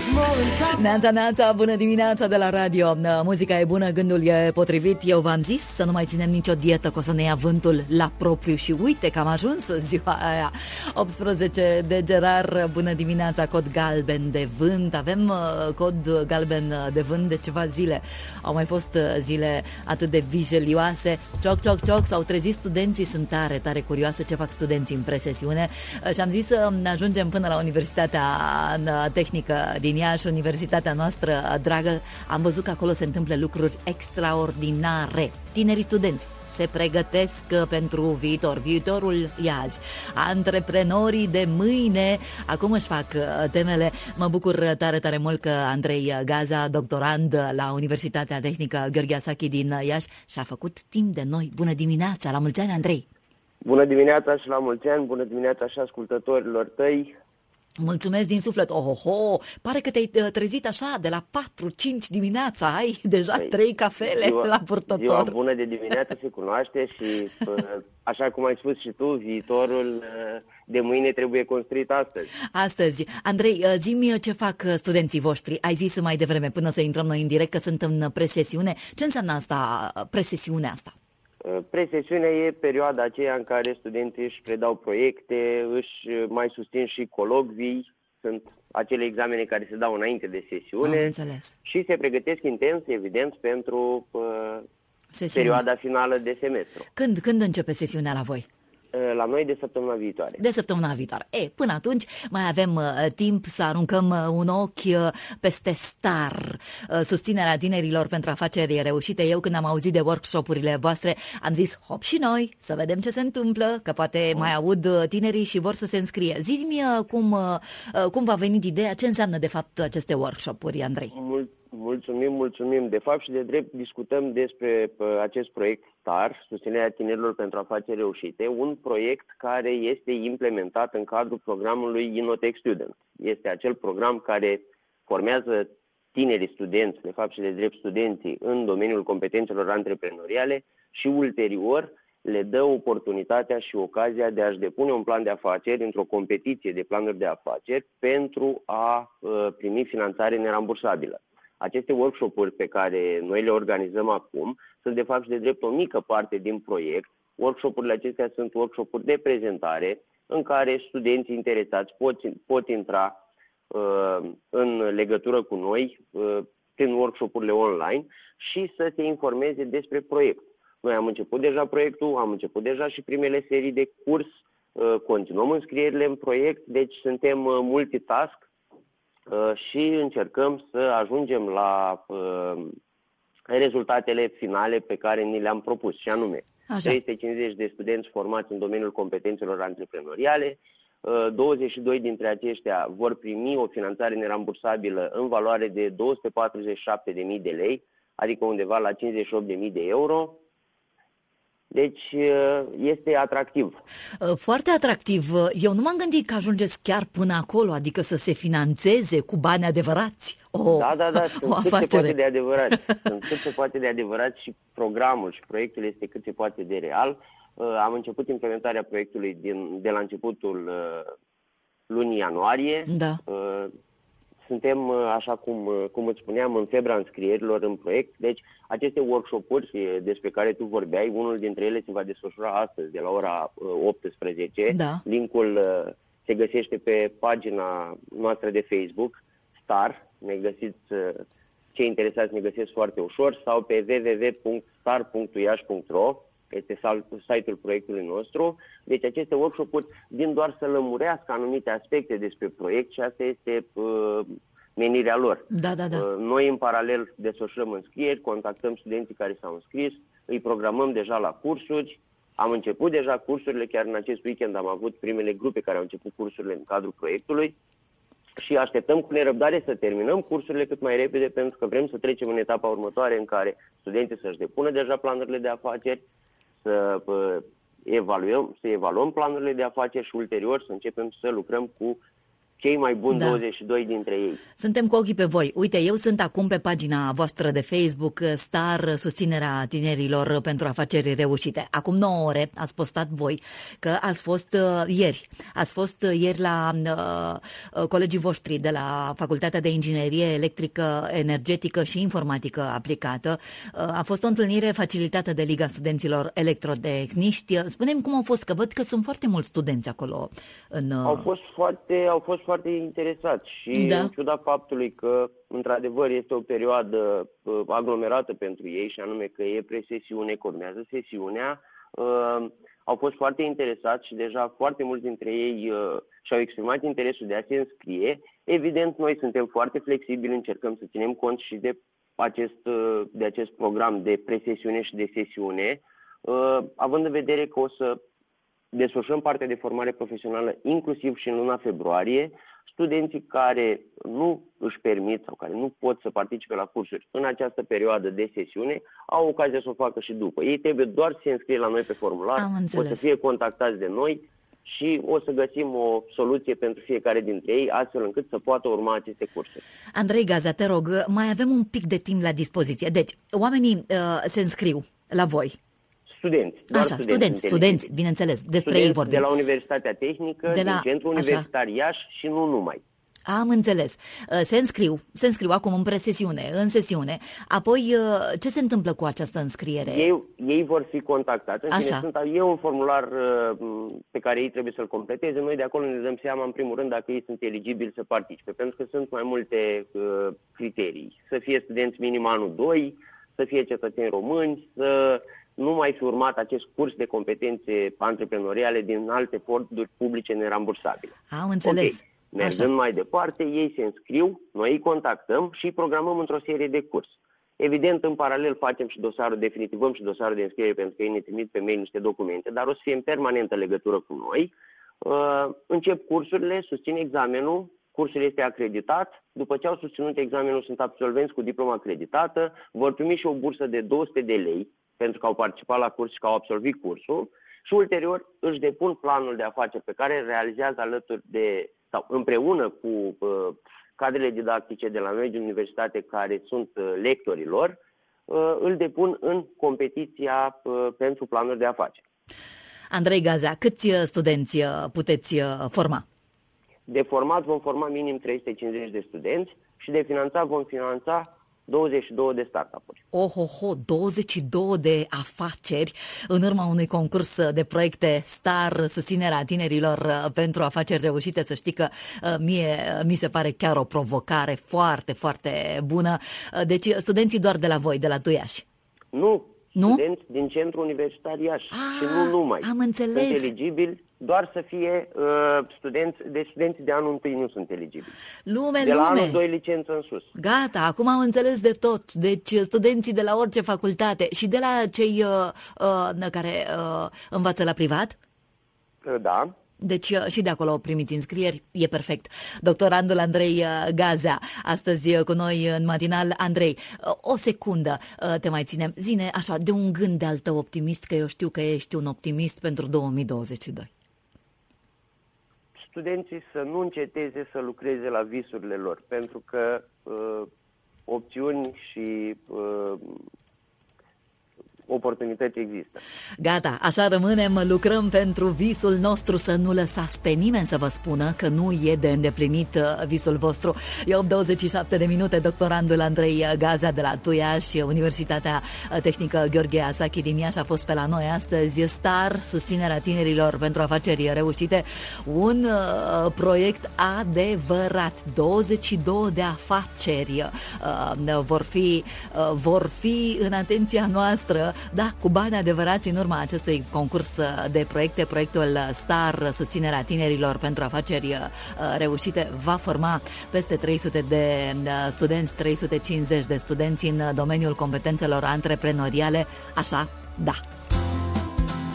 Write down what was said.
Neața, neața, bună dimineața de la radio. Muzica e bună, gândul e potrivit. Eu v-am zis să nu mai ținem nicio dietă, că o să ne ia vântul la propriu. Și uite că am ajuns în ziua aia. 18 de Gerar, bună dimineața, cod galben de vânt. Avem cod galben de vânt de ceva zile. Au mai fost zile atât de vijelioase. Cioc, cioc, cioc, s-au trezit studenții. Sunt tare, tare curioasă ce fac studenții în presesiune. Și am zis să ajungem până la Universitatea Tehnică din Iași, universitatea noastră dragă. Am văzut că acolo se întâmplă lucruri extraordinare. Tinerii studenți se pregătesc pentru viitor. Viitorul e azi. Antreprenorii de mâine acum își fac temele. Mă bucur tare, tare mult că Andrei Gaza, doctorand la Universitatea Tehnică Gheorghe Asachi din Iași, și-a făcut timp de noi. Bună dimineața! La mulți ani, Andrei! Bună dimineața și la mulți ani! Bună dimineața și ascultătorilor tăi! Mulțumesc din suflet. Ohoho, pare că te-ai trezit așa de la 4-5 dimineața, ai deja 3 cafele la purtător. Ziua bună de dimineață se cunoaște și așa cum ai spus și tu, viitorul de mâine trebuie construit astăzi. Astăzi. Andrei, zi-mi ce fac studenții voștri. Ai zis mai devreme, până să intrăm noi în direct, că sunt în presesiune. Ce înseamnă asta, presesiunea asta? Presesiunea e perioada aceea în care studenții își predau proiecte, își mai susțin și colocvii, sunt acele examene care se dau înainte de sesiune și se pregătesc intens, evident, pentru perioada finală de semestru. Când începe sesiunea la voi? La noi de săptămâna viitoare. De săptămâna viitoare. Până atunci mai avem timp să aruncăm un ochi peste STAR, susținerea tinerilor pentru afaceri reușite. Eu când am auzit de workshop-urile voastre am zis hop și noi să vedem ce se întâmplă, că poate mai aud tinerii și vor să se înscrie. Zi-mi cum v-a venit ideea, ce înseamnă de fapt aceste workshop-uri, Andrei? Mulțumim. De fapt și de drept discutăm despre acest proiect STAR, susținerea tinerilor pentru afaceri reușite, un proiect care este implementat în cadrul programului Innotech Student. Este acel program care formează tinerii studenți, de fapt și de drept studenții, în domeniul competențelor antreprenoriale și ulterior le dă oportunitatea și ocazia de a-și depune un plan de afaceri într-o competiție de planuri de afaceri pentru a primi finanțare nerambursabilă. Aceste workshop-uri pe care noi le organizăm acum sunt de fapt și de drept o mică parte din proiect. Workshop-urile acestea sunt workshop-uri de prezentare în care studenții interesați pot intra în legătură cu noi prin workshop-urile online și să se informeze despre proiect. Noi am început deja proiectul, am început deja și primele serii de curs, continuăm înscrierile în proiect, deci suntem multitask și încercăm să ajungem la rezultatele finale pe care ni le-am propus, și anume 350 de studenți formați în domeniul competențelor antreprenoriale, 22 dintre aceștia vor primi o finanțare nerambursabilă în valoare de 247.000 de lei, adică undeva la 58.000 de euro. Deci este atractiv. Foarte atractiv. Eu nu m-am gândit că ajungeți chiar până acolo, adică să se finanțeze cu bani adevărați. Da, sunt cât se poate de adevărat. Sunt cât se poate de adevărat și programul și proiectul este cât se poate de real. Am început implementarea proiectului de la începutul lunii ianuarie. Da. Suntem, așa cum îți spuneam, în febra înscrierilor în proiect. Deci, aceste workshop-uri despre care tu vorbeai, unul dintre ele se va desfășura astăzi, de la ora 18. Da. Linkul se găsește pe pagina noastră de Facebook, STAR. Ne găsiți, cei interesați ne găsesc foarte ușor, sau pe www.star.iași.ro. Este site-ul proiectului nostru. Deci aceste workshop-uri vin doar să lămurească anumite aspecte despre proiect și asta este menirea lor. Da. Noi în paralel desfășurăm înscrieri, contactăm studenții care s-au înscris, îi programăm deja la cursuri. Am început deja cursurile, chiar în acest weekend am avut primele grupe care au început cursurile în cadrul proiectului și așteptăm cu nerăbdare să terminăm cursurile cât mai repede, pentru că vrem să trecem în etapa următoare în care studenții să-și depună deja planurile de afaceri, să evaluăm planurile de afaceri și ulterior să începem să lucrăm cu cei mai buni 22 dintre ei. Suntem cu ochii pe voi. Uite, eu sunt acum pe pagina voastră de Facebook, Star, susținerea tinerilor pentru afaceri reușite. Acum 9 ore ați postat voi că ați fost ieri. Ați fost ieri la colegii voștri de la Facultatea de Inginerie Electrică, Energetică și Informatică Aplicată. A fost o întâlnire facilitată de Liga Studenților Electrotehniști. Spune-mi cum au fost, că văd că sunt foarte mulți studenți acolo. Au fost foarte interesați și în ciuda faptului că într-adevăr este o perioadă aglomerată pentru ei, și anume că e presesiune, că urmează sesiunea, au fost foarte interesați și deja foarte mulți dintre ei și-au exprimat interesul de a se înscrie. Evident, noi suntem foarte flexibili, încercăm să ținem cont și de acest program de presesiune și de sesiune, având în vedere că o să desfășurăm partea de formare profesională inclusiv și în luna februarie. Studenții care nu își permit sau care nu pot să participe la cursuri în această perioadă de sesiune au ocazia să o facă și după. Ei trebuie doar să se înscrie la noi pe formular, o să fie contactați de noi și o să găsim o soluție pentru fiecare dintre ei, astfel încât să poată urma aceste cursuri. Andrei Gaza, te rog, mai avem un pic de timp la dispoziție. Deci, oamenii se înscriu la voi. Studenți, bineîțeles, despre ei vorbim. De la Universitatea Tehnică, din Centrul Universitar Iași și nu numai. Am înțeles. Se înscriu acum în în sesiune. Apoi, ce se întâmplă cu această înscriere? Ei vor fi contactați. E un formular pe care ei trebuie să-l completeze. Noi de acolo ne dăm seama, în primul rând, dacă ei sunt eligibili să participe, pentru că sunt mai multe criterii. Să fie studenți minim anul 2, să fie cetățeni români, să nu mai fi urmat acest curs de competențe antreprenoriale din alte fonduri publice nerambursabile. Am înțeles. Okay. Mergând mai departe, ei se înscriu, noi îi contactăm și îi programăm într-o serie de curs. Evident, în paralel facem și dosarul, definitivăm și dosarul de înscriere, pentru că ei ne trimit pe mail niște documente, dar o să fie în permanentă legătură cu noi. Încep cursurile, susțin examenul, cursul este acreditat. După ce au susținut examenul, sunt absolvenți cu diplomă acreditată, vor primi și o bursă de 200 de lei, pentru că au participat la curs și că au absolvit cursul, și ulterior își depun planul de afaceri pe care îl realizează împreună cu cadrele didactice de la noi din universitate, care sunt lectorii lor, îl depun în competiția pentru planuri de afaceri. Andrei Gaza, câți studenți puteți forma? De format vom forma minim 350 de studenți și de finanțat vom finanța 22 de startup-uri. 22 de afaceri în urma unui concurs de proiecte Star, susținerea tinerilor pentru afaceri reușite. Să știi că mi se pare chiar o provocare foarte, foarte bună. Deci studenții doar de la voi, de la Tuiași? Nu? Studenți din Centrul Universitar Iași și nu numai. Am înțeles. Sunt eligibili doar să fie studenții de anul 1 nu sunt eligibili. De la anul 2 licență în sus. Gata, acum am înțeles de tot. Deci studenții de la orice facultate și de la cei care învață la privat? Da. Deci și de acolo primiți înscrieri, e perfect. Doctorandul Andrei Gaza, astăzi cu noi în matinal. Andrei, o secundă te mai ținem. Zine așa, de un gând de-al tău optimist, că eu știu că ești un optimist pentru 2022. Studenții să nu înceteze să lucreze la visurile lor, pentru că opțiuni și oportunități există. Gata, așa rămânem, lucrăm pentru visul nostru, să nu lăsați pe nimeni să vă spună că nu e de îndeplinit visul vostru. E 8:27 de minute, doctorandul Andrei Gaza de la Tuiași, Universitatea Tehnică Gheorghe Asachi din Iași a fost pe la noi astăzi. Star, susținerea tinerilor pentru afaceri reușite, un proiect adevărat. 22 de afaceri vor fi în atenția noastră, da, cu bani adevărați în urma acestui concurs de proiecte. Proiectul Star, susținerea tinerilor pentru afaceri reușite, va forma peste 300 de studenți, 350 de studenți în domeniul competențelor antreprenoriale. Așa, da,